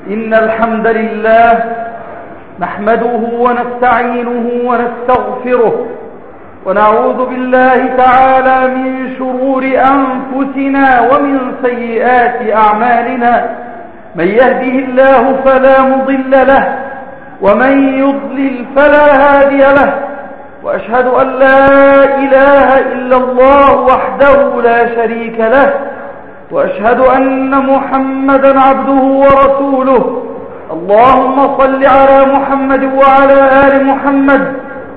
إن الحمد لله نحمده ونستعينه ونستغفره ونعوذ بالله تعالى من شرور أنفسنا ومن سيئات أعمالنا. من يهده الله فلا مضل له ومن يضلل فلا هادي له، وأشهد أن لا إله إلا الله وحده لا شريك له، وأشهد أن محمدا عبده ورسوله. اللهم صل على محمد وعلى آل محمد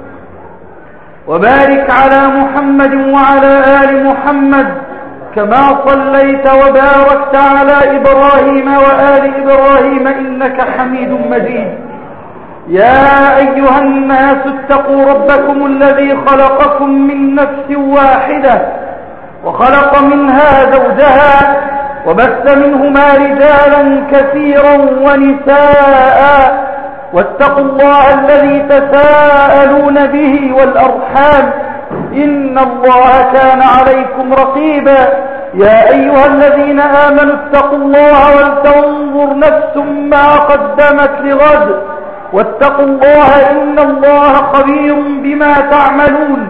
وبارك على محمد وعلى آل محمد كما صليت وباركت على إبراهيم وآل إبراهيم إنك حميد مجيد. يا أيها الناس اتقوا ربكم الذي خلقكم من نفس واحدة وخلق منها زوجها وبث منهما رجالا كثيرا ونساء، واتقوا الله الذي تساءلون به والأرحام إن الله كان عليكم رقيبا. يا أيها الذين آمنوا اتقوا الله ولتنظر نفس ما قدمت لغد واتقوا الله إن الله خبير بما تعملون.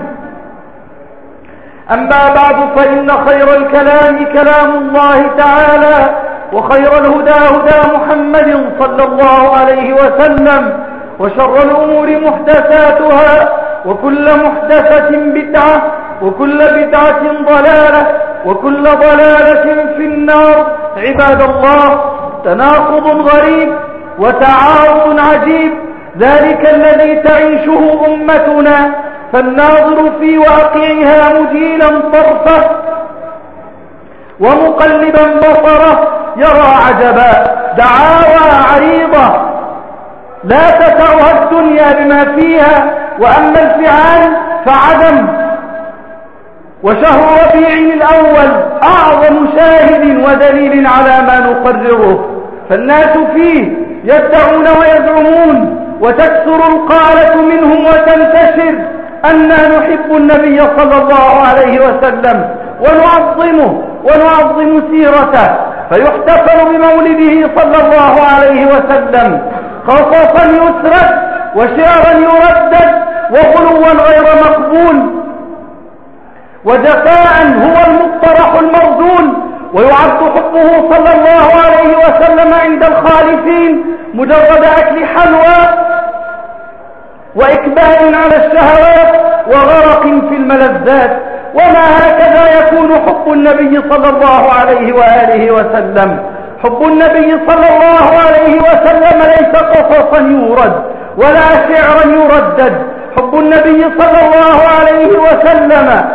أما بعد، فإن خير الكلام كلام الله تعالى، وخير الهدى هدى محمد صلى الله عليه وسلم، وشر الأمور محدثاتها، وكل محدثة بدعة، وكل بدعة ضلالة، وكل ضلالة في النار. عباد الله، تناقض غريب وتعارض عجيب ذلك الذي تعيشه أمتنا، فالناظر في واقعها مجيلا طرفه ومقلبا بصره يرى عجبا. دعاوى عريضة لا تسعها الدنيا بما فيها، وأما الفعال فعدم. وشهر ربيع الأول أعظم شاهد ودليل على ما نقرره، فالناس فيه يدعون ويزعمون، وتكثر القالة منهم وتنتشر أننا نحب النبي صلى الله عليه وسلم ونعظمه ونعظم سيرته، فيحتفل بمولده صلى الله عليه وسلم قصصا يسرد وشعرا يردد وغلوا غير مقبول وجفاء هو المقترح المرذول. ويعد حبه صلى الله عليه وسلم عند الخالفين مجرد أكل حلوى وإكبال على الشهوات وغرق في الملذات. وما هكذا يكون حب النبي صلى الله عليه وآله وسلم. حب النبي صلى الله عليه وسلم ليس قصصا يورد ولا شعرا يردد. حب النبي صلى الله عليه وسلم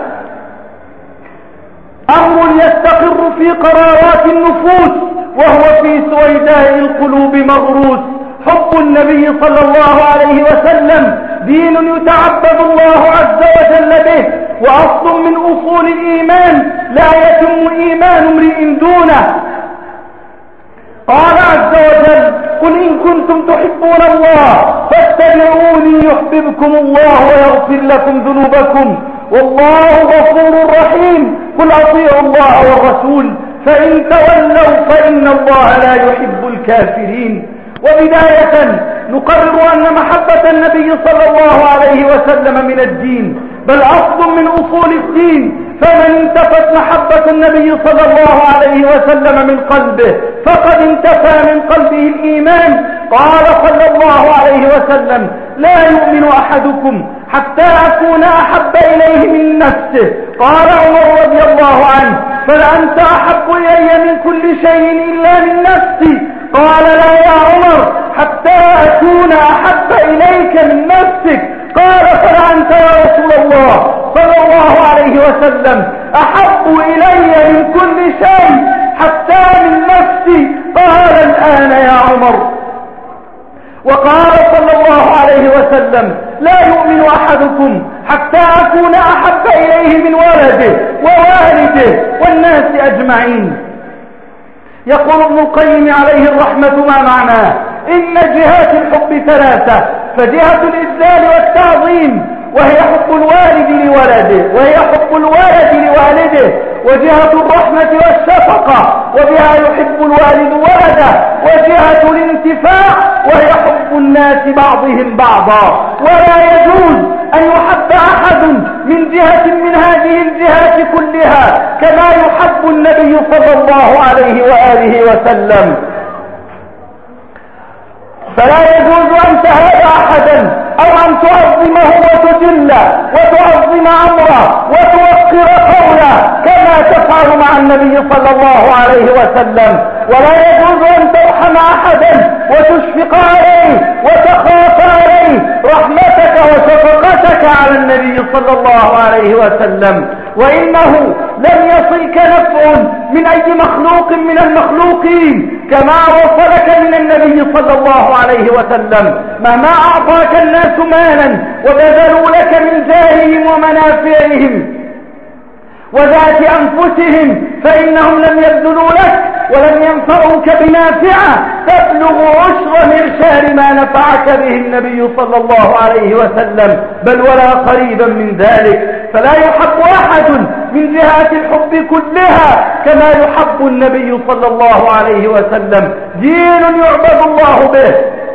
أمر يستقر في قرارات النفوس، وهو في سويداء القلوب مغروس. حب النبي صلى الله عليه وسلم دين يتعبد الله عز وجل به، وأصل من أصول الإيمان لا يتم إيمان امرئ دونه. قال عز وجل: قل إن كنتم تحبون الله فاتبعوني يحببكم الله ويغفر لكم ذنوبكم والله غفور رحيم. قل أطيعوا الله والرسول فإن تولوا فإن الله لا يحب الكافرين. وبداية نقرر أن محبة النبي صلى الله عليه وسلم من الدين، بل أصل من أصول الدين. فمن انتفت محبة النبي صلى الله عليه وسلم من قلبه فقد انتفى من قلبه الإيمان. قال صلى الله عليه وسلم: لا يؤمن أحدكم حتى أكون أحب إليه من نفسه. قال عمر رضي الله عنه: فلأنت أحب إلي من كل شيء إلا من نفسي. قال: لا يا عمر، حتى أكون أحب إليك من نفسك. قال: فلأنت يا رسول الله صلى الله عليه وسلم أحب إلي من كل شيء حتى من نفسي. قال: الآن يا عمر. وقال صلى الله عليه وسلم: لا يؤمن أحدكم حتى أكون أحب إليه من ولده ووالده والناس أجمعين. يقول ابن القيم عليه الرحمة: ما معناه؟ إن جهات الحب ثلاثة، فجهة الإذلال والتعظيم وهي حب الوالد لولده، وهي حب الولد لوالده، وجهة الرحمة والشفقة، وبها يحب الوالد ولده، وجهة الانتفاع وهي حب الناس بعضهم بعضا. ولا يجوز أن يحب أحد من جهة من هذه الجهات كلها كما يحب النبي صلى الله عليه وآله وسلم. فلا يجوز أن تهاب أحدا أو أن تعظمه وتجله وتعظم أمره وتوقر قوله كما تفعل مع النبي صلى الله عليه وسلم. ولا يجوز أن ترحم أحدا وتشفق عليه وتخاف عليه رحمتك وشفقتك على النبي صلى الله عليه وسلم. وإنه لم يصلك نفع من أي مخلوق من المخلوقين كما وصلك من النبي صلى الله عليه وسلم. مهما أعطاك الناس مالا وبذلوا لك من جاههم ومنافعهم وذات أنفسهم فإنهم لم يبذلوا لك ولم ينفعوك بنافعة تبلغ عشر معشار ما نفعك به النبي صلى الله عليه وسلم، بل ولا قريبا من ذلك. فلا يحب أحد من جهات الحب كلها كما يحب النبي صلى الله عليه وسلم. دين يعبد الله به.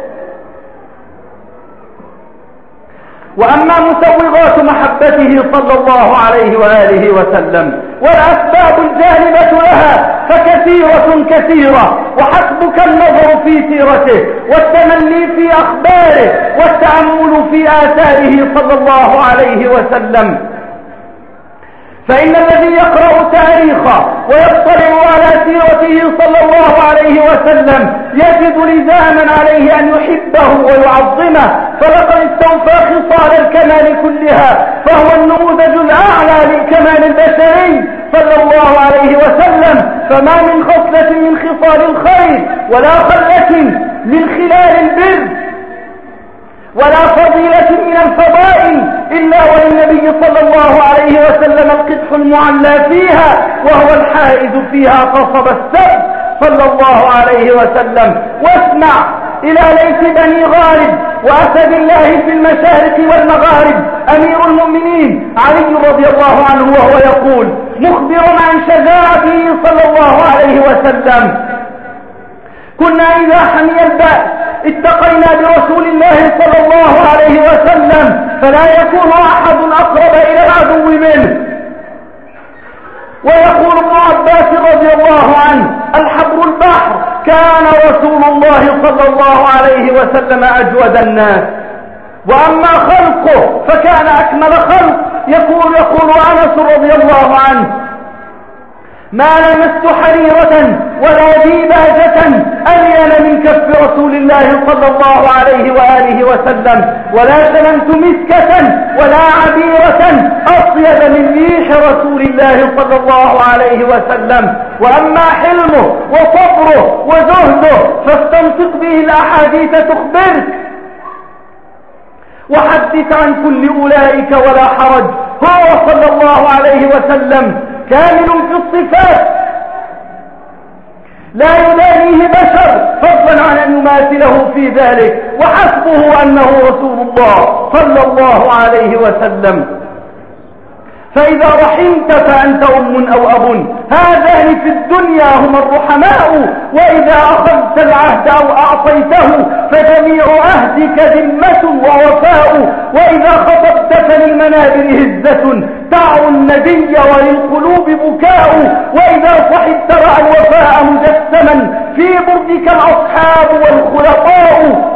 وأما مسوغات محبته صلى الله عليه وآله وسلم والأسباب الجانبة لها فكثيرة وحسبك النظر في سيرته والتملي في أخباره والتأمل في آثاره صلى الله عليه وسلم. فإن الذي يقرأ تاريخه ويطلع على سيرته صلى الله عليه وسلم يجد لزاما عليه أن يحبه ويعظمه، فلقد استوفى خصال الكمال كلها، فهو النموذج الأعلى للكمال البشري صلى الله عليه وسلم. فما من خصلة من خصال الخير ولا خلة من خلال البر ولا فضيلة من الفضائل إلا وللنبي صلى الله عليه وسلم القدح المعلى فيها، وهو الحائز فيها قصب السبت صلى الله عليه وسلم. واسمع إلى ليث بني غالب وأسد الله في المشارق والمغارب أمير المؤمنين علي رضي الله عنه وهو يقول مخبرا عن شجاعته صلى الله عليه وسلم: كنا إذا حمي البأس اتقينا برسول الله صلى الله عليه وسلم فلا يكون أحد أقرب إلى العدو منه. ويقول ابن عباس رضي الله عنه: الحبر البحر، كان رسول الله صلى الله عليه وسلم أجود الناس. وأما خلقه فكان أكمل خلق. يقول أنس رضي الله عنه: ما لمست حريرة ولا ديباجة ألين من كف رسول الله صلى الله عليه وآله وسلم، ولا شممت مسكة ولا عبيرة أطيب من ريح رسول الله صلى الله عليه وسلم. وأما حلمه وصبره وزهده فاستنطق به الأحاديث تخبرك وحدث عن كل أولئك ولا حرج. هو صلى الله عليه وسلم كامل في الصفات لا يدانيه بشر فضلا عن أن يماثله في ذلك، وحسبه أنه رسول الله صلى الله عليه وسلم. فإذا رحمت فأنت أم أو أب، هذان في الدنيا هما الرحماء، وإذا أخذت العهد أو أعطيته فجميع عهدك ذمة ووفاء، وإذا خطبت فللمنابر هزة تعو النبي وللقلوب بكاء، وإذا صحبت رأى الوفاء مجسما في برجك الأصحاب والخلقاء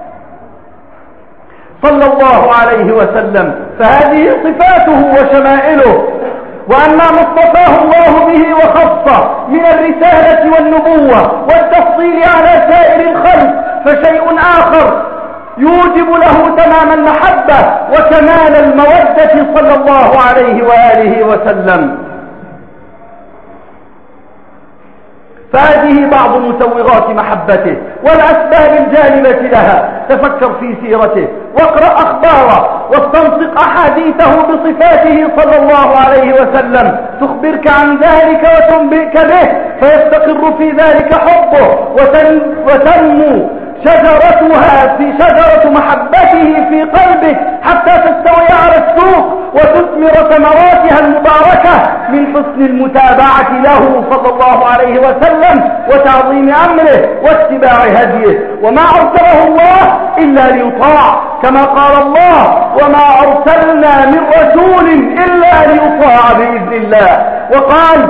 صلى الله عليه وسلم. فهذه صفاته وشمائله. وأما ما اصطفاه الله به وخصه من الرسالة والنبوة والتفضيل على سائر الخلق فشيء آخر يوجب له تمام المحبة وكمال المودة صلى الله عليه وآله وسلم. فهذه بعض مسوغات محبته والأسباب الجالبة لها. تفكر في سيرته واقرأ أخباره واستنطق أحاديثه بصفاته صلى الله عليه وسلم تخبرك عن ذلك وتنبئك به، فيستقر في ذلك حبه وتنمو شجرة محبته في قلبك حتى تستوي على السوق وتثمر ثمراتها المباركة من حسن المتابعة له صلى الله عليه وسلم وتعظيم أمره واتباع هديه. وما أرسله الله إلا ليطاع، كما قال الله: وما أرسلنا من رسول إلا ليطاع بإذن الله. وقال: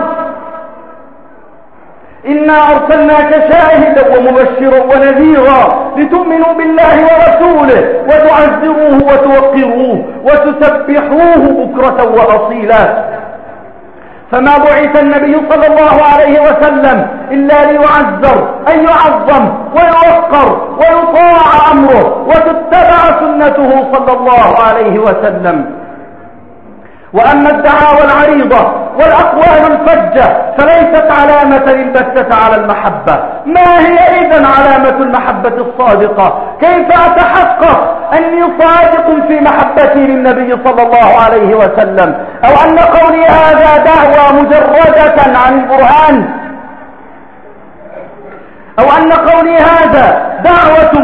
إنا أرسلناك شاهدا ومبشرا ونذيرا لتؤمنوا بالله ورسوله وتعزروه وتوقروه وتسبحوه بكرة وأصيلا. فما بعث النبي صلى الله عليه وسلم إلا ليعزر، أي يعظم ويوقر ويطاع أمره وتتبع سنته صلى الله عليه وسلم. وأما الدعاوى العريضة والأقوال الفجة فليست علامة البتة على المحبة. ما هي إذن علامة المحبة الصادقة؟ كيف أتحقق أني صادق في محبتي للنبي صلى الله عليه وسلم؟ أو أن قولي هذا دعوة مجردة عن البرهان، أو أن قولي هذا دعوة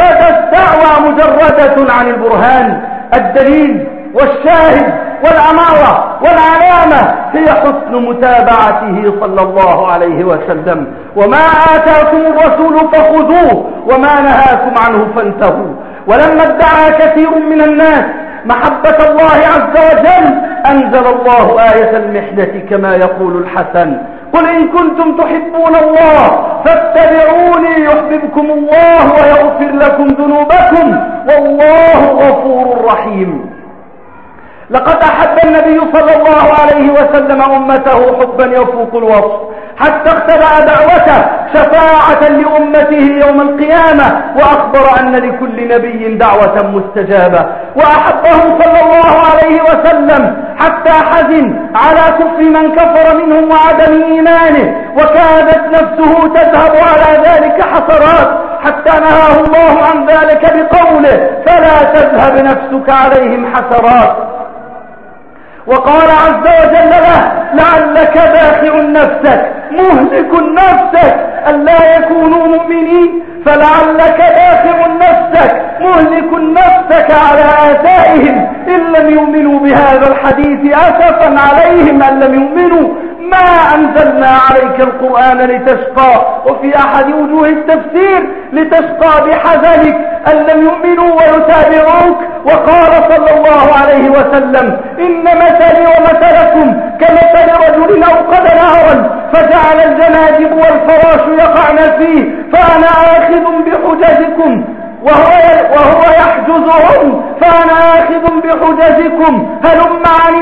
مجردة عن البرهان. الدليل والشاهد والأمارة والعلامة هي حسن متابعته صلى الله عليه وسلم. وما آتاكم الرسول فخذوه وما نهاكم عنه فانتهوا. ولما ادعى كثير من الناس محبة الله عز وجل أنزل الله آية المحنة كما يقول الحسن: قل إن كنتم تحبون الله فاتبعوني يحببكم الله ويغفر لكم ذنوبكم والله غفور رحيم. لقد أحب النبي صلى الله عليه وسلم أمته حبا يفوق الوصف، حتى اختبأ دعوته شفاعة لأمته يوم القيامة، وأخبر أن لكل نبي دعوة مستجابة. وأحبه صلى الله عليه وسلم حتى حزن على كفر من كفر منهم وعدم إيمانه، وكادت نفسه تذهب على ذلك حسرات، حتى نهاه الله عن ذلك بقوله: فلا تذهب نفسك عليهم حسرات. وقال عز وجل له: لعلك باخع نفسك مهلك نفسك ألا يكونوا مؤمنين، فلعلك باخع نفسك مهلك نفسك على آثارهم إن لم يؤمنوا بهذا الحديث أسفا عليهم أن لم يؤمنوا. ما أنزلنا عليك القرآن لتشقى، وفي أحد وجوه التفسير لتشقى بحزنك أن لم يؤمنوا ويتابعوك. وقال صلى الله عليه وسلم: إن مثلي ومثلكم كمثل رجل أوقد نارا فجعل الجنادب والفراش يقعن فيه، فأنا آخذ بحجزكم وهو يحجزهم، فأنا آخذ بحجزكم، هلم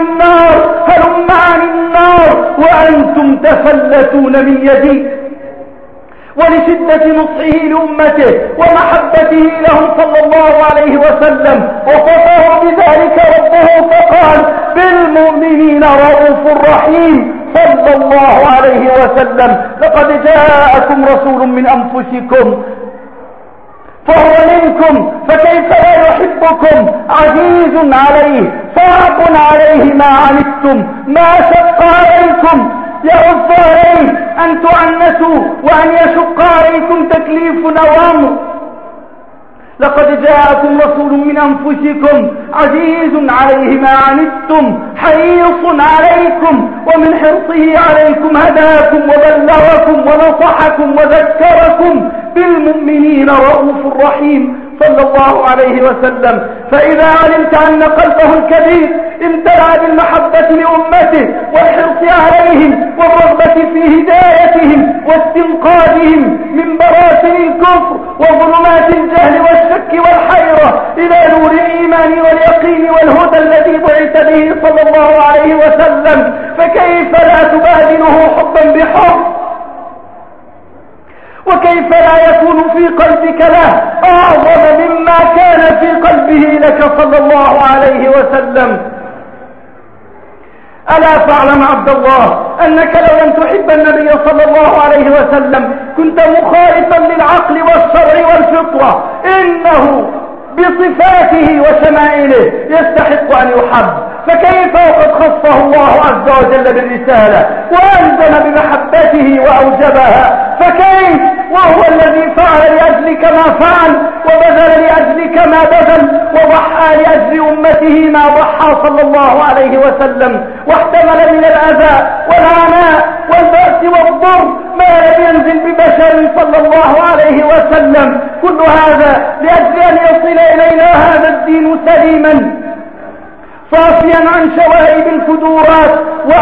عن النار وأنتم تفلتون من يدي. ولشدة نصحه لأمته ومحبته لهم صلى الله عليه وسلم وصفه بذلك ربه فقال: بالمؤمنين رؤوف رحيم صلى الله عليه وسلم. لقد جاءكم رسول من أنفسكم فهو منكم، فكيف لا يحبكم؟ عزيز عليه صعب عليه ما عنتم، ما شق عليكم، يعز عليه أن تعنسوا وأن يشق عليكم تكليف أو أمر. لقد جاءكم رسول من أنفسكم عزيز عليه ما عنتم حريص عليكم، ومن حرصه عليكم هداكم وبلغكم ونصحكم وذكركم، بالمؤمنين رؤوف رحيم صلى الله عليه وسلم. فإذا علمت أن قلبه الكبير امتلأ بالمحبة لأمته والحرص عليهم والرغبة في هدايتهم واستنقاذهم من براثن الكفر وظلمات الجهل والشك والحيرة إلى نور الإيمان واليقين والهدى الذي بعث به صلى الله عليه وسلم، فكيف لا تبادله حبا بحب؟ وكيف لا يكون في قلبك له أعظم مما كان في قلبه لك صلى الله عليه وسلم؟ ألا فاعلم عبد الله أنك لو لم تحب النبي صلى الله عليه وسلم كنت مخالفا للعقل والشرع والفطرة. إنه بصفاته وشمائله يستحق أن يحب، فكيف وقد خصه الله عز وجل بالرسالة وألزم بمحبته وأوجبها؟ فكيف وهو الذي فعل لأجلك ما فعل، وبذل لأجلك ما بذل، وضحى لأجل أمته ما ضحى صلى الله عليه وسلم، واحتمل من الأذى والعناء والبأس والضر ما لم ينزل ببشر صلى الله عليه وسلم، كل هذا لأجل أن يصل إلينا هذا الدين سليما صافيا عن شوائب الفجورات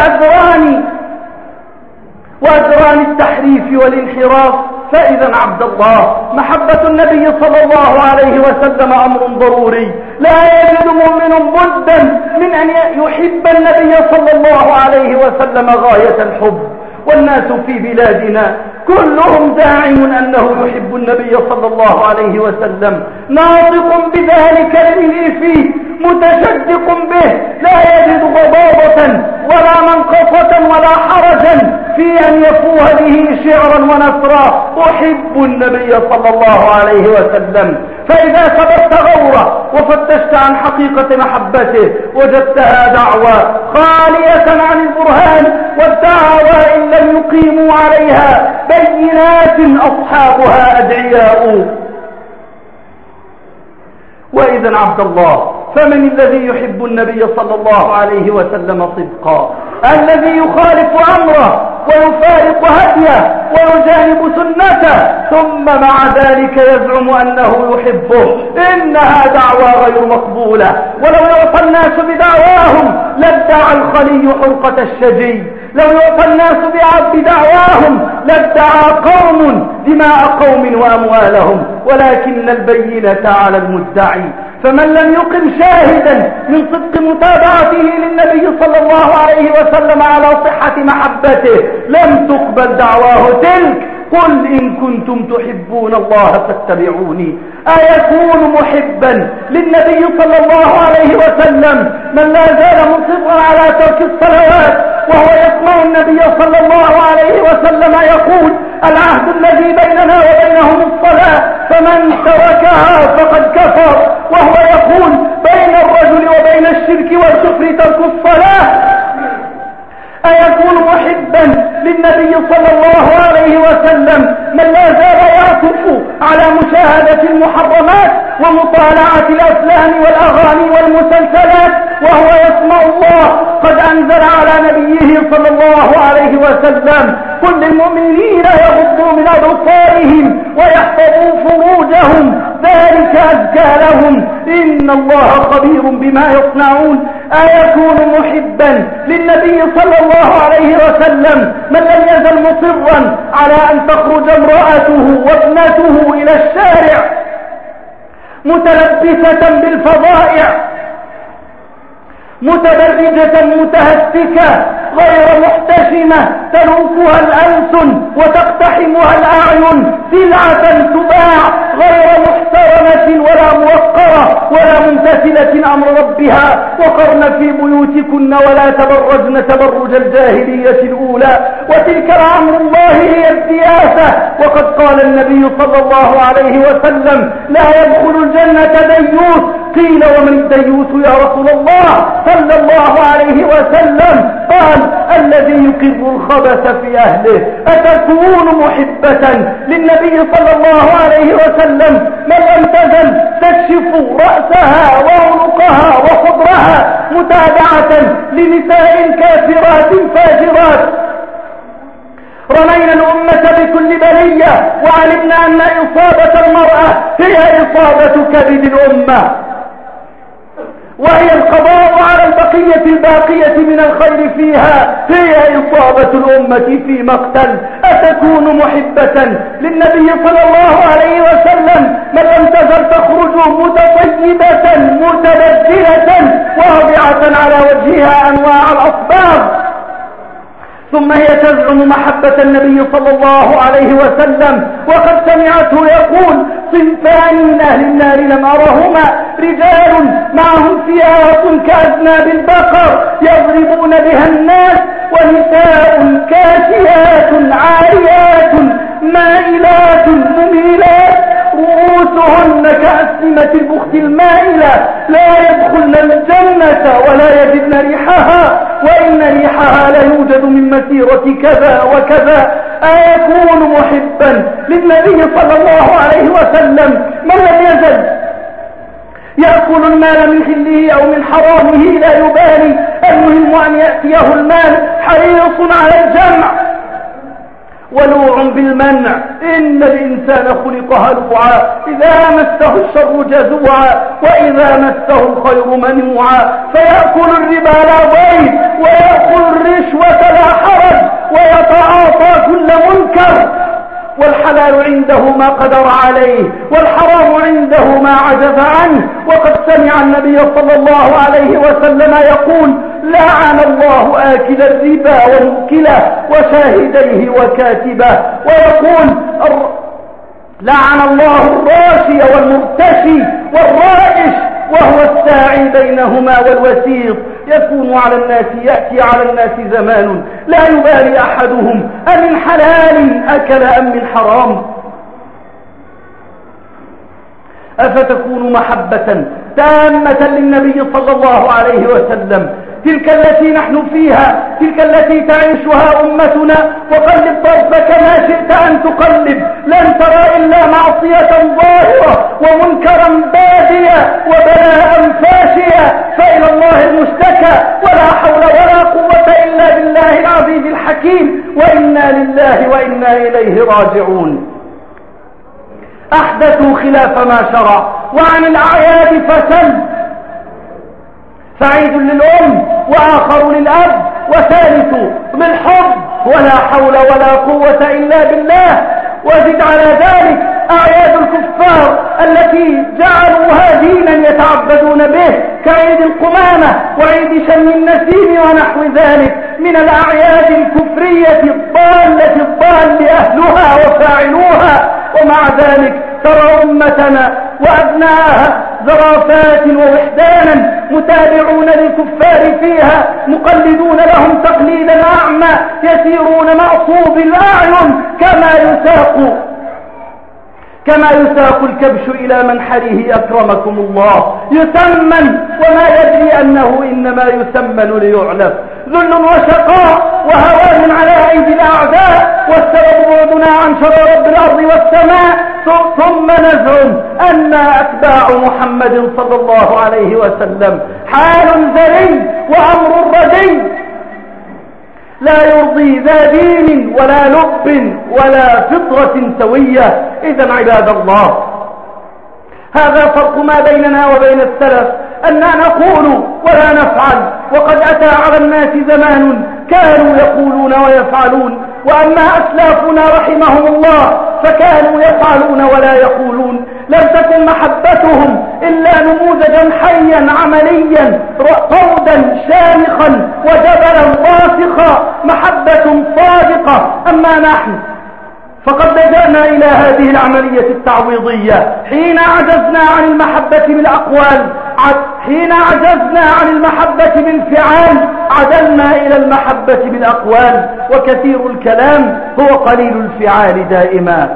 وأذران التحريف والانحراف. فإذا عبد الله، محبة النبي صلى الله عليه وسلم أمر ضروري، لا يجد مؤمن بدا من أن يحب النبي صلى الله عليه وسلم غاية الحب. والناس في بلادنا كلهم زاعم أنه يحب النبي صلى الله عليه وسلم، ناطق بذلك الذي فيه، متشدق به، لا يجد غضاضة ولا منقصة ولا حرجا في أن يفوه به شعرا ونثرا: أحب النبي صلى الله عليه وسلم. فإذا ثبت غوره وفتشت عن حقيقة محبته وجدتها دعوى خالية عن البرهان، والدعوى إن لم يقيموا عليها بينات أصحابها أدعياء. وإذا عبد الله، فمن الذي يحب النبي صلى الله عليه وسلم صدقا؟ الذي يخالف أمره ويفارق هديه ويجانب سنته، ثم مع ذلك يزعم أنه يحبه. إنها دعوى غير مقبولة. ولو يعطى الناس بدعواهم لادعى الخلي حرقة الشجي، لو يعطى الناس بدعواهم لادعى قوم دماء قوم وأموالهم، ولكن البينة على المدعي. فمن لم يقم شاهدا من صدق متابعته للنبي صلى الله عليه وسلم على صحة محبته لم تقبل دعواه تلك: قل إن كنتم تحبون الله فاتبعوني. أيكون محبا للنبي صلى الله عليه وسلم من لا زال مصرا على ترك الصلوات وهو يسمع النبي صلى الله عليه وسلم يقول: العهد الذي بيننا وبينهم الصلاة فمن تركها فقد كفر، وهو يقول: بين الرجل وبين الشرك والكفر ترك الصلاة. أيكون محبا للنبي صلى الله عليه وسلم من لا زال يعكف على مشاهدة المحرمات ومطالعة الأفلام والأغاني والمسلسلات وهو يسمع الله قد أنزل على نبيه صلى الله عليه وسلم: قل للمؤمنين يغضوا من أبصارهم ويحفظوا فروجهم ذلك أزكى لهم إن الله خبير بما يصنعون. أيكون محبا للنبي صلى الله عليه وسلم من لم يزل مصرا على أن تخرج امرأته وابنته إلى الشارع متلبسة بالفظائع، متبرجة متهتكة غير محتشمة تلوكها الألسن وتقتحمها الأعين، سلعة تباع غير محترمة ولا موقرة ولا ممتثلة أمر ربها. وقرن في بيوتكن ولا تبرجن تبرج الجاهلية الأولى وتلك لأمر الله هي السياسة. وقد قال النبي صلى الله عليه وسلم: لا يدخل الجنة ديوث. قيل: ومن الديوث يا رسول الله؟ صلى الله عليه وسلم قال: الذي يقر الخبث في أهله. أتكون محبة للنبي صلى الله عليه وسلم من لم تزل تكشف رأسها وعنقها وخضرها متابعة لنساء كافرات فاجرات؟ رمينا الأمة بكل بلية وعلمنا أن إصابة المرأة هي إصابة كبد الأمة، وهي القضاء على البقية الباقية من الخير فيها هي إصابة الأمة في مقتل. أتكون محبة للنبي صلى الله عليه وسلم من لم تزل تخرج متطيبة متبجلة واضعة على وجهها أنواع الأصباغ، ثم هي تزعم محبة النبي صلى الله عليه وسلم وقد سمعته يقول: صنفان من أهل النار لم أرهما: رجال معهم ثياب كأذناب البقر يضربون بها الناس، ونساء كاسيات عاريات مائلات مميلات رؤوسهن كأسنمة البخت المائلة لا يدخلن الجنة ولا يجدن ريحها، وإن ريحها لا يوجد من مسيرة كذا وكذا. أيكون محبا للنبي صلى الله عليه وسلم من لم يزل يأكل المال من حله أو من حرامه لا يبالي، المهم أن يأتيه المال، حريص على الجمع ولوع بالمنع. إن الإنسان خلق هلوعا، إذا مسه الشر جزوعا وإذا مسه الخير منوعا، فيأكل الربا لا ضير ويأكل الرشوة لا حرج ويتعاطى كل منكر، والحلال عنده ما قدر عليه والحرام عنده ما عجز عنه. وقد سمع النبي صلى الله عليه وسلم يقول: لعن الله آكل الربا ومؤكله وشاهديه وكاتبه، ويقول: لعن الله الراشي والمرتشي والرائش وهو الساعي بينهما والوسيط. يأتي على الناس زمان لا يبالي أحدهم أمن حلال أكل أم من حرام. أفتكون محبة تامة للنبي صلى الله عليه وسلم، تلك التي نحن فيها، تلك التي تعيشها أمتنا. وقلب طرفك ما شئت أن تقلب، لن ترى إلا معصية ظاهرة ومنكرا باديا وبلاء فاشيا، فإلى الله المشتكى، ولا حول ولا قوة إلا بالله العزيز الحكيم، وإنا لله وإنا إليه راجعون. أحدثوا خلاف ما شرع، وعن الأعياد فسل، فعيد للأم وآخر للأب وثالث بالحب، ولا حول ولا قوة إلا بالله. وزد على ذلك أعياد الكفار التي جعلوها دينا يتعبدون به، كعيد القمامة وعيد شم النسيم ونحو ذلك من الأعياد الكفرية الضال أهلها وفاعلوها. ومع ذلك ترى أمتنا وأبناءها زرافات ووحدانا متابعون للكفار فيها، مقلدون لهم تقليدا أعمى، يسيرون معصوب الأعين كما يساق الكبش إلى منحره أكرمكم الله، يسمن وما يدري أنه إنما يسمن ليعلف. ذل وشقاء وهوان على أيدي الأعداء، والسبب بعدنا عن شر رب الأرض والسماء. ثم نزعم أن أتباع محمد صلى الله عليه وسلم حال ذري وأمر ردي لا يرضي ذا دين ولا لب ولا فطرة سوية. إذن عباد الله، هذا فرق ما بيننا وبين السلف، أننا نقول ولا نفعل. وقد أتى على الناس زمان كانوا يقولون ويفعلون، وأما أسلافنا رحمهم الله فكانوا يفعلون ولا يقولون. لم تكن محبتهم إلا نموذجا حيا عمليا، قودا شامخا وجبلا راسخا، محبة صادقة. أما نحن فقد لجأنا إلى هذه العملية التعويضية حين عجزنا عن المحبة بالأقوال، حين عجزنا عن المحبة بالفعال عدلنا إلى المحبة بالأقوال. وكثير الكلام هو قليل الفعال دائما،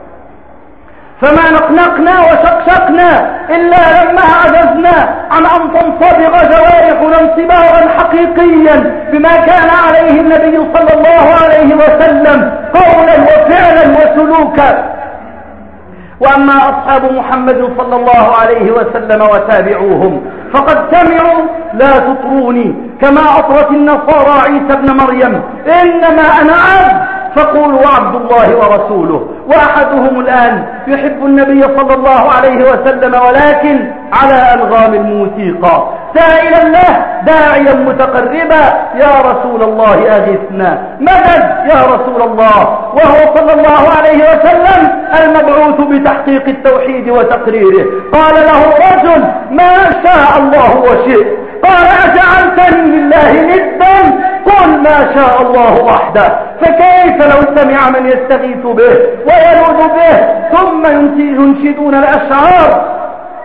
فما نقنقنا وشقشقنا إلا لما عجزنا عن أن تنصبغ جوارحنا انصباغا حقيقيا بما كان عليه النبي صلى الله عليه وسلم قولا وفعلا وسلوكا. وأما أصحاب محمد صلى الله عليه وسلم وتابعوهم فقد سمعوا: لا تطروني كما أطرت النصارى عيسى ابن مريم، إنما أنا عبد فقولوا عبد الله ورسوله. وأحدهم الآن يحب النبي صلى الله عليه وسلم ولكن على ألغام الموسيقى، سائلا له داعيا متقربا: يا رسول الله أغثنا، مدد يا رسول الله، وهو صلى الله عليه وسلم المبعوث بتحقيق التوحيد وتقريره. قال له رجل: ما شاء الله وشئت. قال: أجعلتني لله ندا؟ قل ما شاء الله وحده. فكيف لو سمع من يستغيث به ويلوذ به ثم ينشدون الأشعار؟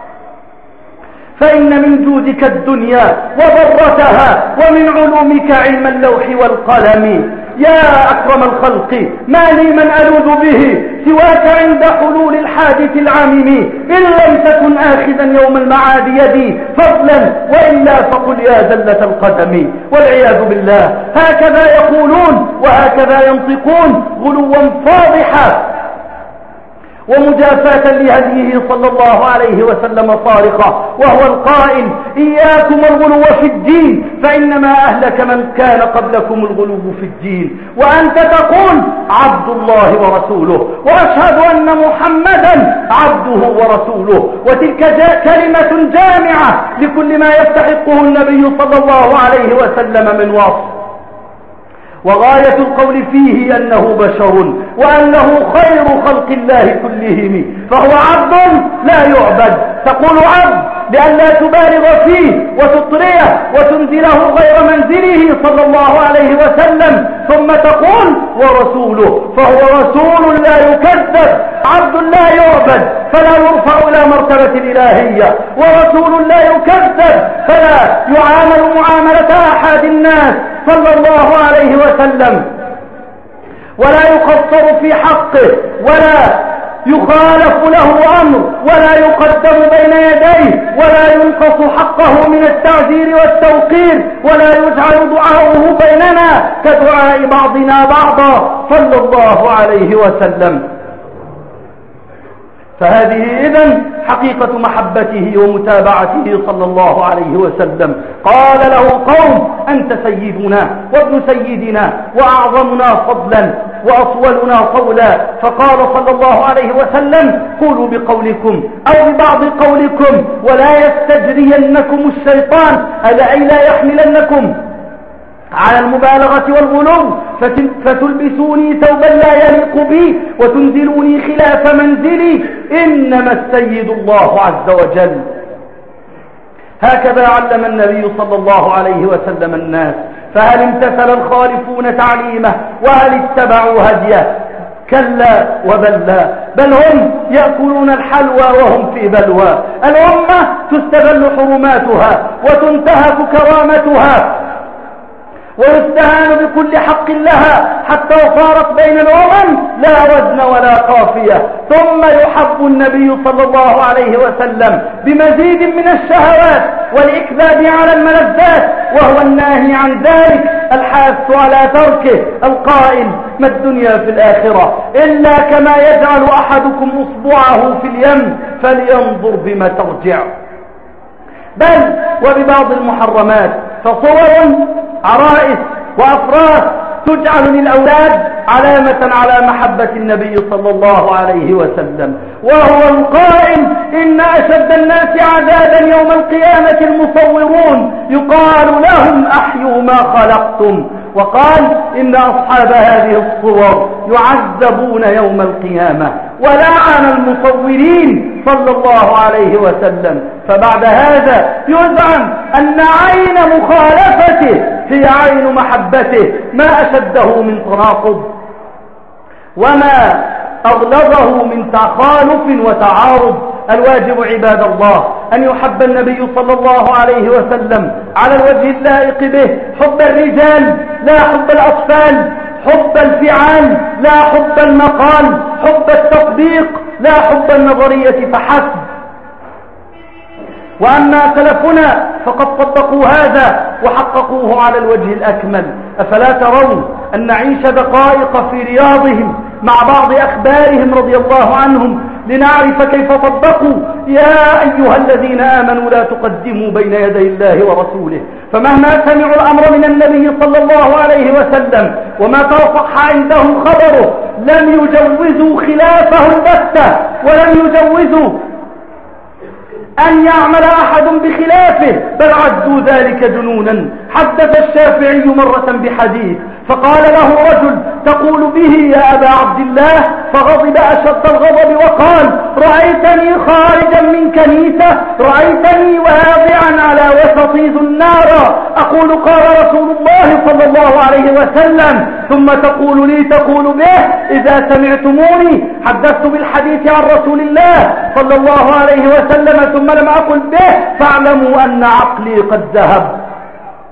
فإن من جودك الدنيا وضرتها، ومن علومك علم اللوح والقلم. يا أكرم الخلق ما لي من ألوذ به سواك عند حلول الحادث العامم، إن لم تكن آخذا يوم المعاد يدي فضلا وإلا فقل يا زلة القدم. والعياذ بالله هكذا يقولون وهكذا ينطقون غلوا فاضحا ومجافاة لهديه صلى الله عليه وسلم صارخة، وهو القائل إياكم الغلو في الدين فإنما أهلك من كان قبلكم الغلو في الدين، وأنت تقول عبد الله ورسوله وأشهد أن محمدا عبده ورسوله، وتلك كلمة جامعة لكل ما يستحقه النبي صلى الله عليه وسلم من وصف، وغاية القول فيه أنه بشر وأنه خير خلق الله كلهم، فهو عبد لا يعبد. تقول عبد لأن لا تبالغ فيه وتطريه وتنزله غير منزله صلى الله عليه وسلم، ثم تقول ورسوله، فهو رسول لا يكذب، عبد لا يعبد فلا يرفع إلى مرتبة الإلهية، ورسول لا يكذب فلا يعامل معاملة أحد الناس صلى الله عليه وسلم، ولا يقصر في حقه ولا يخالف له أمر ولا يقدم بين يديه ولا ينقص حقه من التعذير والتوقير، ولا يجعل دعاؤه بيننا كدعاء بعضنا بعضا صلى الله عليه وسلم. فهذه إذن حقيقة محبته ومتابعته صلى الله عليه وسلم. قال له قوم أنت سيدنا وابن سيدنا وأعظمنا فضلا وأطولنا قولا، فقال صلى الله عليه وسلم قولوا بقولكم أو ببعض قولكم ولا يستجرينكم الشيطان، أي لا يحملنكم على المبالغة والغلو فتلبسوني ثوبا لا يليق بي وتنزلوني خلاف منزلي، إنما السيد الله عز وجل. هكذا علم النبي صلى الله عليه وسلم الناس، فهل امتثل الخالفون تعليمه وهل اتبعوا هديه؟ كلا وبلا، بل هم يأكلون الحلوى وهم في بلوى. الأمة تستبل حرماتها وتنتهك كرامتها ويستهان بكل حق لها حتى صارت بين الأمم لا وزن ولا قافية، ثم يحب النبي صلى الله عليه وسلم بمزيد من الشهوات والإكذاب على الملذات، وهو الناهي عن ذلك الحاث على تركه القائل ما الدنيا في الآخرة إلا كما يجعل أحدكم أصبعه في اليم فلينظر بما ترجع. بل وببعض المحرمات، فصور عرائس وأفراس تجعل للأولاد علامة على محبة النبي صلى الله عليه وسلم، وهو القائل إن أشد الناس عذابا يوم القيامة المصورون يقال لهم أحيوا ما خلقتم، وقال إن أصحاب هذه الصور يعذبون يوم القيامة، ولعن المصورين صلى الله عليه وسلم. فبعد هذا يزعم أن عين مخالفته هي عين محبته، ما أشده من تناقض وما أغلظه من تخالف وتعارض. الواجب عباد الله أن يحب النبي صلى الله عليه وسلم على الوجه اللائق به، حب الرجال لا حب الأطفال، حب الفعال لا حب المقال، حب التطبيق لا حب النظرية فحسب. وأما سلفنا فقد طبقوا هذا وحققوه على الوجه الأكمل. أفلا ترون أن نعيش دقائق في رياضهم مع بعض أخبارهم رضي الله عنهم لنعرف كيف طبقوا؟ يا أيها الذين آمنوا لا تقدموا بين يدي الله ورسوله، فمهما سمعوا الأمر من النبي صلى الله عليه وسلم وما صح عندهم خبره لم يجوزوا خلافه البتة، ولم يجوزوا أن يعمل أحد بخلافه، بل عدوا ذلك جنونا. حدث الشافعي مرة بحديث فقال له رجل تقول به يا أبا عبد الله؟ فغضب أشد الغضب وقال رأيتني خارجا من كنيسة، رأيتني واضعا على وسطي ذو النار أقول قال رسول الله صلى الله عليه وسلم، ثم تقول لي تقول به؟ إذا سمعتموني حدثت بالحديث عن رسول الله صلى الله عليه وسلم ثم لم أقل به فاعلموا أن عقلي قد ذهب.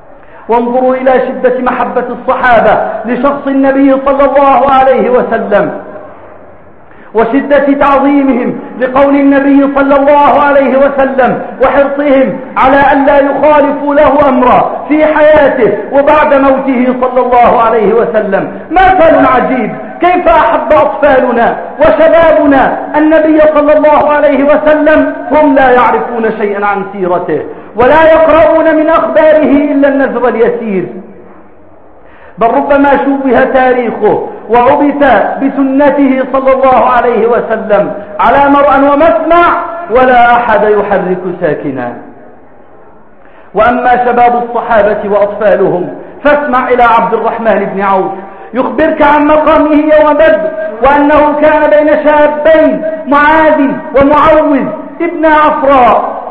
وانظروا إلى شدة محبة الصحابة لشخص النبي صلى الله عليه وسلم، وشدة تعظيمهم لقول النبي صلى الله عليه وسلم، وحرصهم على أن لا يخالفوا له أمرا في حياته وبعد موته صلى الله عليه وسلم. مثل عجيب، كيف أحب أطفالنا وشبابنا النبي صلى الله عليه وسلم، هم لا يعرفون شيئا عن سيرته ولا يقرؤون من أخباره إلا النزر اليسير، بل ربما شوبه تاريخه وعبث بسنته صلى الله عليه وسلم على مرأى ومسمع ولا أحد يحرك ساكنا. وأما شباب الصحابة وأطفالهم فاسمع إلى عبد الرحمن بن عوف يخبرك عن مقامه يوم بدر، وأنه كان بين شابين، معاذ ومعوذ ابن عفراء.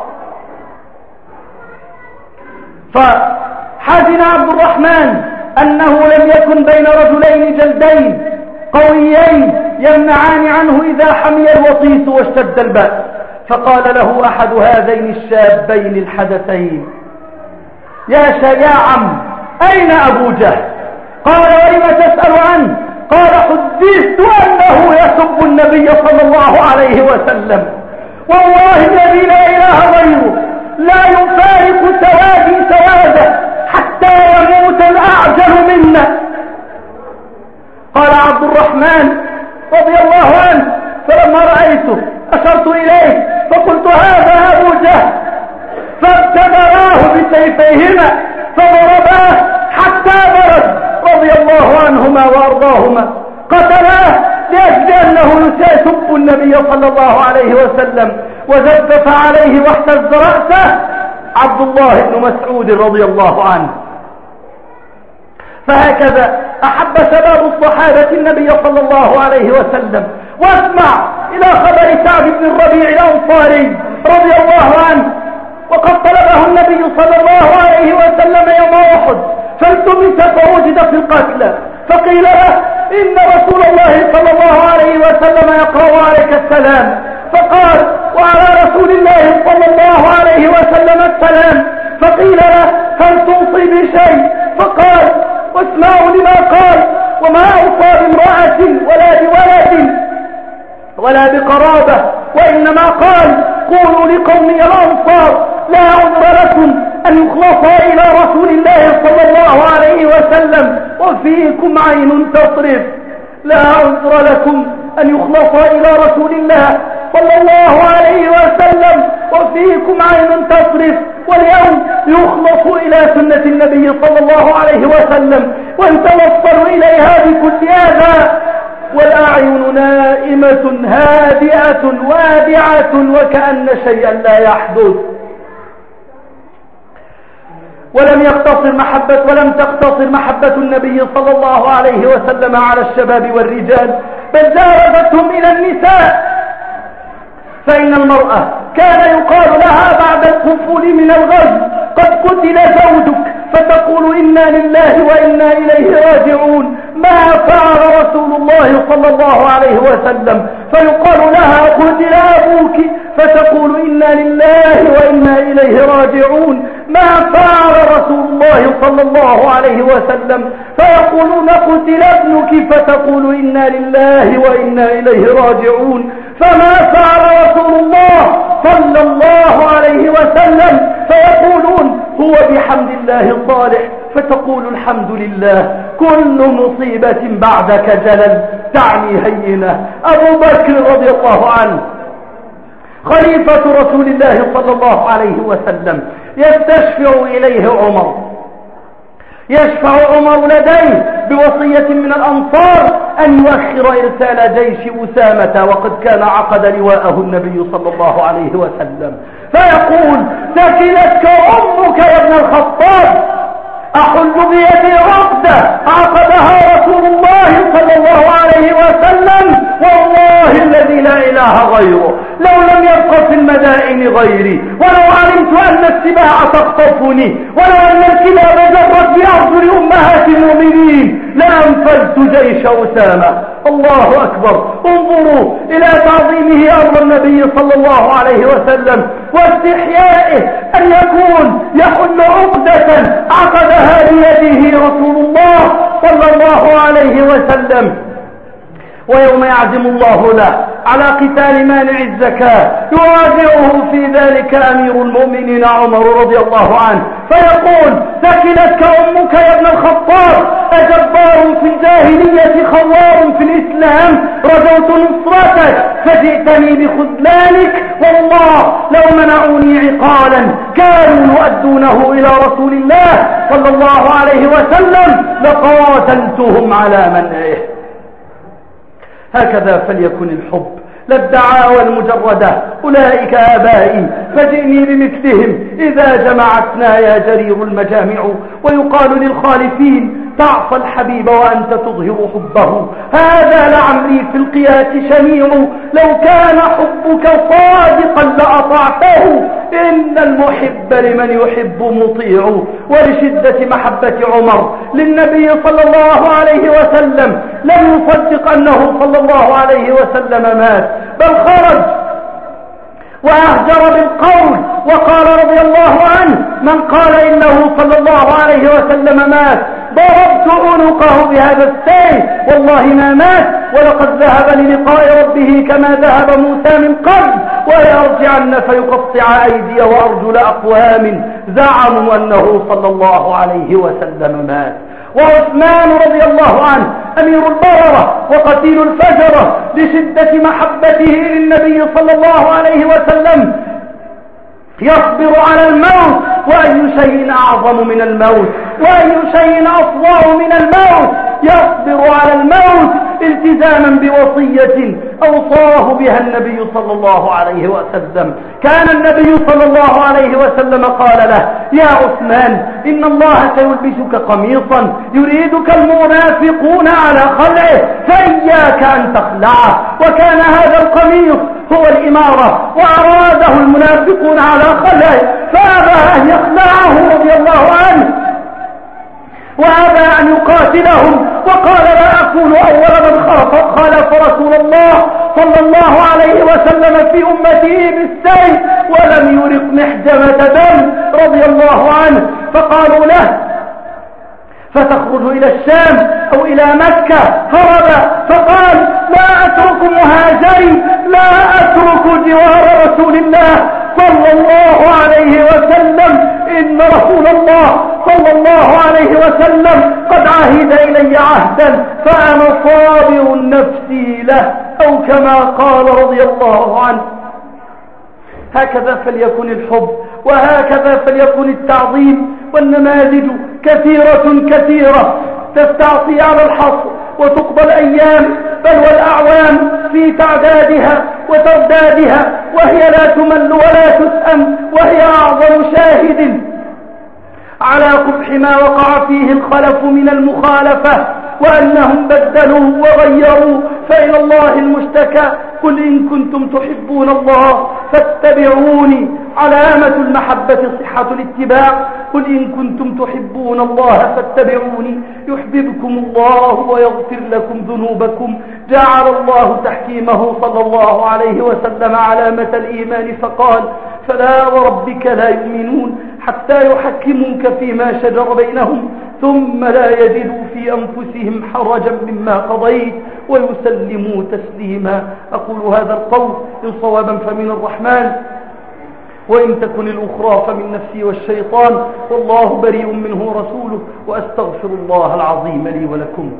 فحزن عبد الرحمن أنه لم يكن بين رجلين جلدين قويين يمنعان عنه إذا حمي الوطيس واشتد البأس، فقال له أحد هذين الشابين الحدثين: يا عم، أين أبو جهل؟ قال: ولم تسأل عنه؟ قال: حدثت أنه يسب النبي صلى الله عليه وسلم، والله الذي لا إله غيره لا يفارق سوادي سواده حتى يموت الأعجل منا. قال عبد الرحمن رضي الله عنه: فلما رأيته أشرت إليه فقلت: هذا أبو جهل، فابتدراه بسيفيهما فضرباه حتى برد رضي الله عنهما وأرضاهما، قتلاه لأجل أنه يسب النبي صلى الله عليه وسلم، وزفف عليه واحتز رأسه عبد الله بن مسعود رضي الله عنه. فهكذا أحب شباب الصحابة النبي صلى الله عليه وسلم. واسمع إلى خبر سعد بن الربيع الأنصاري رضي الله عنه، وقد طلبه النبي صلى الله عليه وسلم يوم أحد فالتمس فوجد في القتلى، فقيل له: إن رسول الله صلى الله عليه وسلم يقرأ عليك السلام. فقال: وعلى رسول الله صلى الله عليه وسلم السلام. فقيل له: هل توصي بشيء؟ فقال: واسمعوا لما قال: وما أوصى بامرأة ولا بولد ولا بقرابة، وإنما قال: قولوا لقومي الأنصار لا عذر لكم أن يخلص إلى رسول الله صلى الله عليه وسلم وفيكم عين تصرف. لا عذر لكم أن يخلص إلى رسول الله صلى الله عليه وسلم وفيكم عين تصرف، واليوم يخلص إلى سنة النبي صلى الله عليه وسلم ويتوصل إليها بكل هذا، والأعين نائمة هادئة وادعة وكأن شيئا لا يحدث. ولم تقتصر محبة النبي صلى الله عليه وسلم على الشباب والرجال، بل جاوزتهم إلى النساء. فإن المرأة كان يقال لها بعد القفول من الغزو: قد قتل زوجك، فتقول: إنا لله وإنا إليه راجعون. ما فعل رسول الله صلى الله عليه وسلم؟ فيقال لها: قتل أبوك، فتقول: إنا لله وإنا إليه راجعون. ما فعل رسول الله صلى الله عليه وسلم؟ فيقولون: قتل ابنك، فتقول: إنا لله وإنا إليه راجعون. فما فعل رسول الله صلى الله عليه وسلم؟ فيقولون: هو بحمد الله صالح، فتقول: الحمد لله. كل مصيبة بعدك جلل تعني هينة. أبو بكر رضي الله عنه خليفة رسول الله صلى الله عليه وسلم يستشفع إليه عمر، يشفع عمر لديه بوصية من الأنصار أن يؤخر إرسال جيش أسامة، وقد كان عقد لواءه النبي صلى الله عليه وسلم، فيقول: ثكلتك أمك يا ابن الخطاب، أحل بيدي عقدة عقدها رسول الله صلى الله عليه وسلم، والله الذي لا إله غيره لو لم يبق في المدائن غيري، ولو علمت أن السباع تخطفني، ولو أن الكلاب جرت بأرجل أمهات المؤمنين لأنفذت جيش أسامة. الله أكبر. انظروا إلى تعظيمه أمر النبي صلى الله عليه وسلم واستحيائه أن يكون يحل عقدة عقدها بيده رسول الله صلى الله عليه وسلم. ويوم يعزم الله له على قتال مانع الزكاة يراجعه في ذلك أمير المؤمنين عمر رضي الله عنه فيقول: ثكلتك أمك يا ابن الخطاب، أجبار في الجاهلية خوار في الإسلام، رجوت نصرتك فجئتني بخذلانك، والله لو منعوني عقالا كانوا يؤدونه إلى رسول الله صلى الله عليه وسلم لقاتلتهم على منعه. هكذا فليكن الحب، لا الدعاوى المجردة. أولئك آبائي فجئني بمثلهم إذا جمعتنا يا جرير المجامع. ويقال للخالفين: تعصى الحبيب وأنت تظهر حبه، هذا لعمري في القياس شنيع، لو كان حبك صادقا لأطعته، إن المحب لمن يحب مطيع. ولشدة محبة عمر للنبي صلى الله عليه وسلم لم يصدق أنه صلى الله عليه وسلم مات، بل خرج وأهجر بالقول وقال رضي الله عنه: من قال إنه صلى الله عليه وسلم مات ضربت عنقه بهذا السيف، والله ما مات، ولقد ذهب للقاء ربه كما ذهب موسى من قبل، ويرجعن فيقطع أيدي وأرجل أقوام زعموا أنه صلى الله عليه وسلم مات. وعثمان رضي الله عنه أمير البررة وقتيل الفجرة لشدة محبته للنبي صلى الله عليه وسلم يصبر على الموت، وأي شيء أعظم من الموت، وأي شيء أفظع من الموت، يصبر على الموت التزاما بوصية أوصاه بها النبي صلى الله عليه وسلم. كان النبي صلى الله عليه وسلم قال له: يا عثمان، إن الله سيلبسك قميصا يريدك المنافقون على خلعه، فإياك أن تخلعه. وكان هذا القميص هو الإمارة، وأراده المنافقون على خلعه فأبى أن يخلعه رضي الله عنه، وأبى أن يقاتلهم، وقال: لا أكون أول من خالف رسول الله صلى الله عليه وسلم في أمته بالسيف ولم يرق محجمة دم رضي الله عنه. فقالوا له: فتخرج إلى الشام أو إلى مكة؟ هرب فقال: لا أترك مهاجري، لا أترك جوار رسول الله صلى الله عليه وسلم، إن رسول الله صلى الله عليه وسلم قد عهد إلي عهدا فأنا صابر نفسي له، أو كما قال رضي الله عنه. هكذا فليكن الحب، وهكذا فليكن التعظيم. والنماذج كثيرة تستعصي على الحصر، وتقبل أيام بل والأعوام في تعدادها وتردادها، وهي لا تمل ولا تسأم، وهي أعظم شاهد على قبح ما وقع فيه الخلف من المخالفة، وأنهم بدلوا وغيروا، فإلى الله المشتكى. قل إن كنتم تحبون الله فاتبعوني، علامة المحبة صحة الاتباع. قل إن كنتم تحبون الله فاتبعوني يحببكم الله ويغفر لكم ذنوبكم. جعل الله تحكيمه صلى الله عليه وسلم علامة الإيمان فقال: فلا وربك لا يؤمنون حتى يحكموك فيما شجر بينهم ثم لا يجدوا في أنفسهم حرجا مما قضيت ويسلموا تسليما. أقول هذا القول إن صوابا فمن الرحمن، وإن تكن الأخرى فمن نفسي والشيطان، والله بريء منه رسوله، وأستغفر الله العظيم لي ولكم.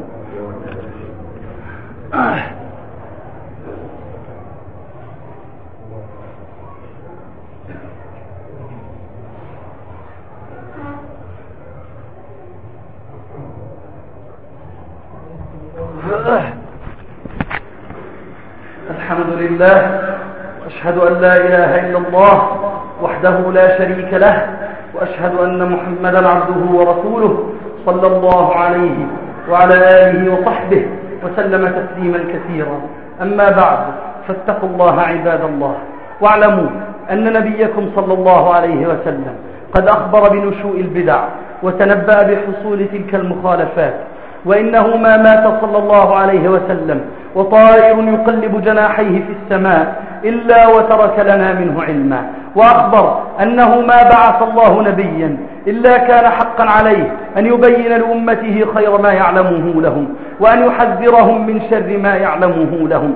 الحمد لله، أشهد أن لا إله إلا الله وحده لا شريك له، وأشهد أن محمدا عبده ورسوله صلى الله عليه وعلى آله وصحبه وسلم تسليما كثيرا. أما بعد، فاتقوا الله عباد الله، واعلموا أن نبيكم صلى الله عليه وسلم قد أخبر بنشوء البدع وتنبأ بحصول تلك المخالفات، وإنه ما مات صلى الله عليه وسلم وطائر يقلب جناحيه في السماء إلا وترك لنا منه علما، وأخبر أنه ما بعث الله نبيا إلا كان حقا عليه أن يبين لأمته خير ما يعلمه لهم، وأن يحذرهم من شر ما يعلمه لهم.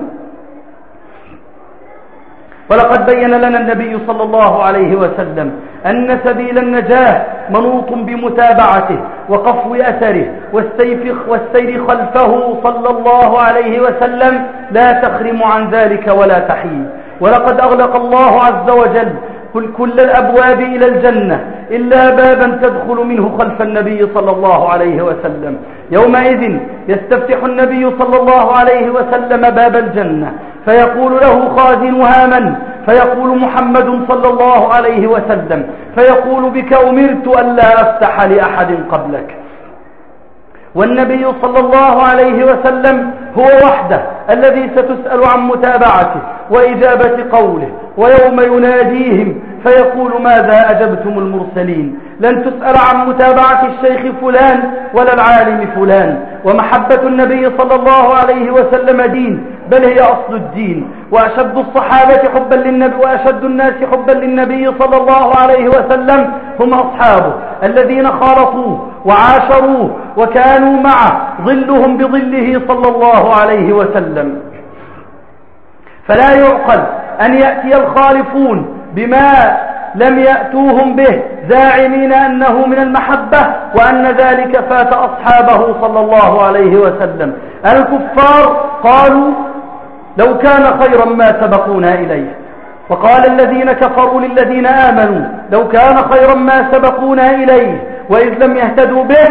ولقد بين لنا النبي صلى الله عليه وسلم أن سبيل النجاة منوط بمتابعته وقفو أثره والسير خلفه صلى الله عليه وسلم، لا تخرم عن ذلك ولا تحيد. ولقد أغلق الله عز وجل كل الأبواب إلى الجنة إلا بابا تدخل منه خلف النبي صلى الله عليه وسلم. يومئذ يستفتح النبي صلى الله عليه وسلم باب الجنة فيقول له خازنها من؟ فيقول محمد صلى الله عليه وسلم، فيقول بك أمرت ألا أفتح لأحد قبلك. والنبي صلى الله عليه وسلم هو وحده الذي ستسأل عن متابعته وإجابة قوله، ويوم يناديهم فيقول ماذا أجبتم المرسلين. لن تسأل عن متابعة الشيخ فلان ولا العالم فلان. ومحبة النبي صلى الله عليه وسلم دين، بل هي أصل الدين. وأشد الصحابة حبا للنبي وأشد الناس حبا للنبي صلى الله عليه وسلم هم أصحابه الذين خالطوه وعاشروه وكانوا معه ظلهم بظله صلى الله عليه وسلم. فلا يعقل أن يأتي الخالفون بما لم يأتوهم به زاعمين أنه من المحبة وأن ذلك فات أصحابه صلى الله عليه وسلم. الكفار قالوا لو كان خيرا ما سبقونا إليه، وقال الذين كفروا للذين آمنوا لو كان خيرا ما سبقونا إليه، وإذ لم يهتدوا به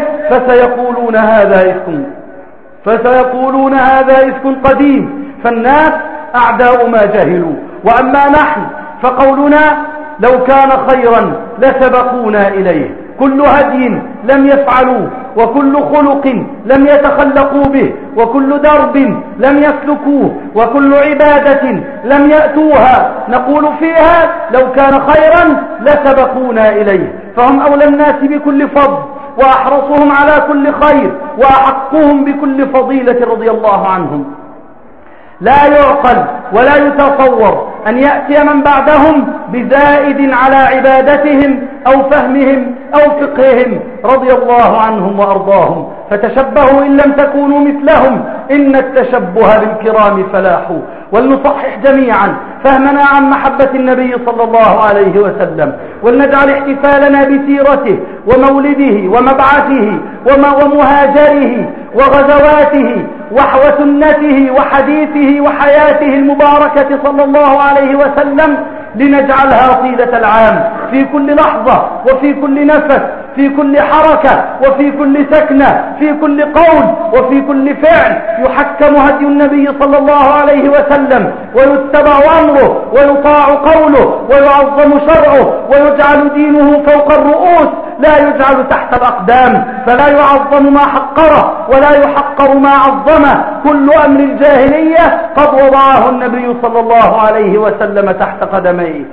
فسيقولون هذا إفك قديم. فالناس أعداء ما جهلوا، وأما نحن فقولنا لو كان خيرا لسبقونا إليه. كل هدي لم يفعلوه، وكل خلق لم يتخلقوا به، وكل درب لم يسلكوه، وكل عبادة لم يأتوها نقول فيها لو كان خيرا لسبقونا إليه. فهم أولى الناس بكل فضل، وأحرصهم على كل خير، وأحقهم بكل فضيلة رضي الله عنهم. لا يعقل ولا يتصور أن يأتي من بعدهم بزائد على عبادتهم أو فهمهم أو فقههم رضي الله عنهم وأرضاهم. فتشبهوا إن لم تكونوا مثلهم، إن التشبه بالكرام فلاح. ولنصحح جميعا فهمنا عن محبة النبي صلى الله عليه وسلم، ولنجعل احتفالنا بسيرته ومولده ومبعثه ومهاجره وغزواته وسنته وحديثه وحياته المباركة صلى الله عليه وسلم لنجعلها طيلة العام، في كل لحظة وفي كل نفس، في كل حركة وفي كل سكنة، في كل قول وفي كل فعل يحكم هدي النبي صلى الله عليه وسلم، ويتبع أمره ويطاع قوله ويعظم شرعه، ويجعل دينه فوق الرؤوس لا يجعل تحت الأقدام، فلا يعظم ما حقره ولا يحقر ما عظمه. كل أمر الجاهلية قد وضعه النبي صلى الله عليه وسلم تحت قدميه.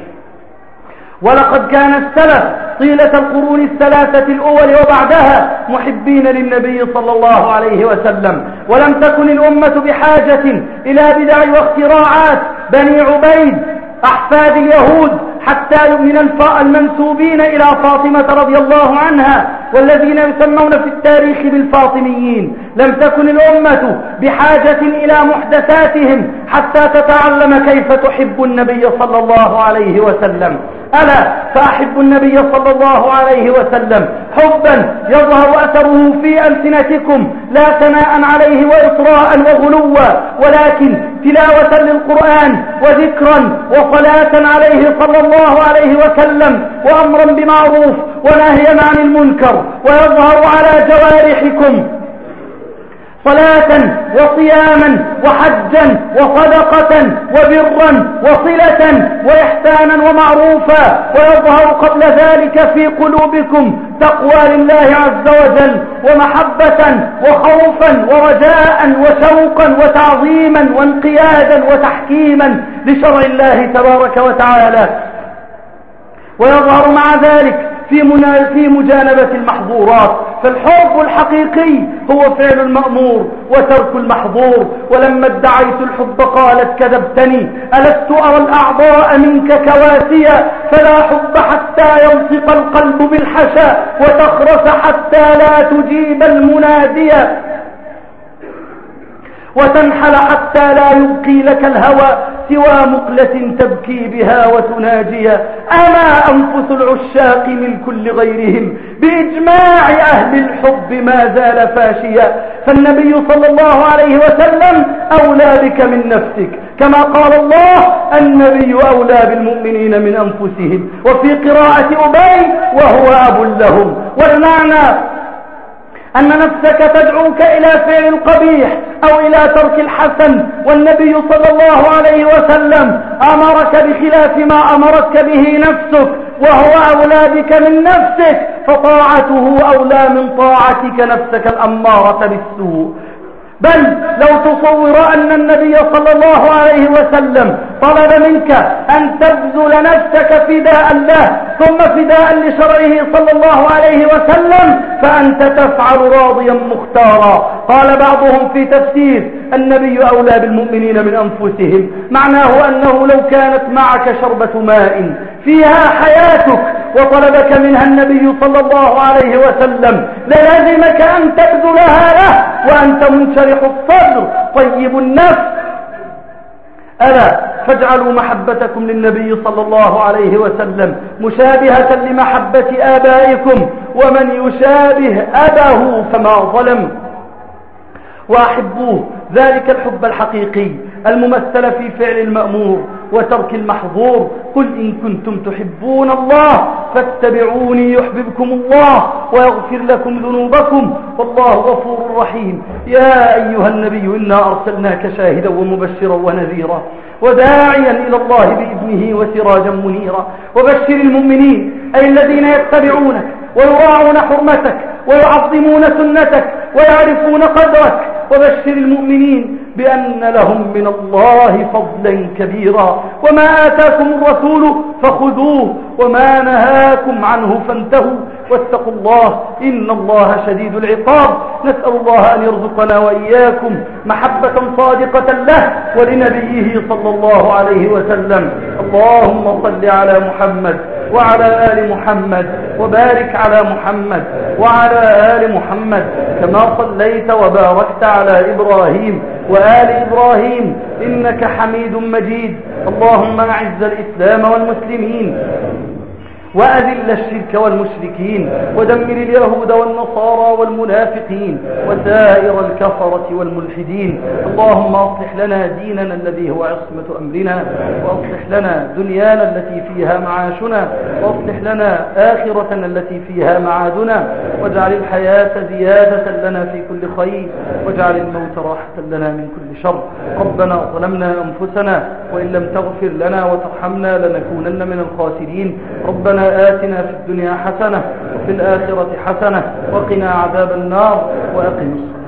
ولقد كان السلف طيلة القرون الثلاثة الأول وبعدها محبين للنبي صلى الله عليه وسلم، ولم تكن الأمة بحاجة إلى بدع واختراعات بني عبيد أحفاد اليهود حتى من المنسوبين إلى فاطمة رضي الله عنها والذين يسمون في التاريخ بالفاطميين. لم تكن الأمة بحاجة إلى محدثاتهم حتى تتعلم كيف تحب النبي صلى الله عليه وسلم. ألا فأحب النبي صلى الله عليه وسلم حبا يظهر أثره في ألسنتكم لا ثناء عليه وإطراء وغلوا، ولكن تلاوة للقرآن وذكرا وصلاة عليه صلى الله عليه وسلم وأمرا بمعروف ونهيا عن المنكر، ويظهر على جوارحكم صلاة وصياما وحجا وصدقة وبرا وصلة وإحسانا ومعروفا، ويظهر قبل ذلك في قلوبكم تقوى لله عز وجل ومحبة وخوفا ورجاء وشوقا وتعظيما وانقيادا وتحكيما لشرع الله تبارك وتعالى. ويظهر مع ذلك في مجانبة المحظورات. فالحب الحقيقي هو فعل المأمور وترك المحظور. ولما ادعيت الحب قالت كذبتني، ألست أرى الأعضاء منك كواسية، فلا حب حتى يلصق القلب بالحشا وتخرس حتى لا تجيب المنادية وتنحل حتى لا يبقي لك الهوى سوى مقلة تبكي بها وتناجيا. أما أنفس العشاق من كل غيرهم بإجماع أهل الحب ما زال فاشيا. فالنبي صلى الله عليه وسلم أولى بك من نفسك، كما قال الله النبي أولى بالمؤمنين من أنفسهم. وفي قراءة أبي وهو أب لهم. والمعنى أن نفسك تدعوك إلى فعل القبيح أو إلى ترك الحسن، والنبي صلى الله عليه وسلم أمرك بخلاف ما أمرك به نفسك، وهو أولى بك من نفسك، فطاعته أولى من طاعتك نفسك الأمارة بالسوء. بل لو تصور أن النبي صلى الله عليه وسلم طلب منك أن تبذل نفسك فداء له ثم فداء لشرعه صلى الله عليه وسلم، فأنت تفعل راضيا مختارا. قال بعضهم في تفسير النبي أولى بالمؤمنين من أنفسهم، معناه أنه لو كانت معك شربة ماء فيها حياتك وطلبك منها النبي صلى الله عليه وسلم للزمك أن تبذلها له وأنت منشرح الصدر طيب النفس. ألا فاجعلوا محبتكم للنبي صلى الله عليه وسلم مشابهة لمحبة آبائكم، ومن يشابه أباه فما ظلم. وأحبوه، ذلك الحب الحقيقي الممثل في فعل المأمور وترك المحظور. قل إن كنتم تحبون الله فاتبعوني يحببكم الله ويغفر لكم ذنوبكم والله غفور رحيم. يا أيها النبي إنا أرسلناك شاهدا ومبشرا ونذيرا وداعيا إلى الله بإذنه وسراجا منيرا. وبشر المؤمنين أي الذين يتبعونك ويراعون حرمتك ويعظمون سنتك ويعرفون قدرك. وبشر المؤمنين بأن لهم من الله فضلا كبيرا. وما آتاكم الرسول فخذوه وما نهاكم عنه فانتهوا واتقوا الله إن الله شديد العقاب. نسأل الله أن يرزقنا وإياكم محبة صادقة له ولنبيه صلى الله عليه وسلم. اللهم صل على محمد وعلى آل محمد وبارك على محمد وعلى آل محمد كما صليت وباركت على إبراهيم وآل إبراهيم إنك حميد مجيد. اللهم أعز الإسلام والمسلمين وأذل الشرك والمشركين ودمر اليهود والنصارى والمنافقين وسائر الكفرة والملحدين. اللهم أصلح لنا ديننا الذي هو عصمة أمرنا، وأصلح لنا دنيانا التي فيها معاشنا، وأصلح لنا آخرتنا التي فيها معادنا، واجعل الحياة زيادة لنا في كل خير، واجعل الموت راحة لنا من كل شر. ربنا ظلمنا أنفسنا وإن لم تغفر لنا وترحمنا لنكونن من الخاسرين. ربنا آتنا في الدنيا حسنة وفي الآخرة حسنة وقنا عذاب النار وأقم الصلاة.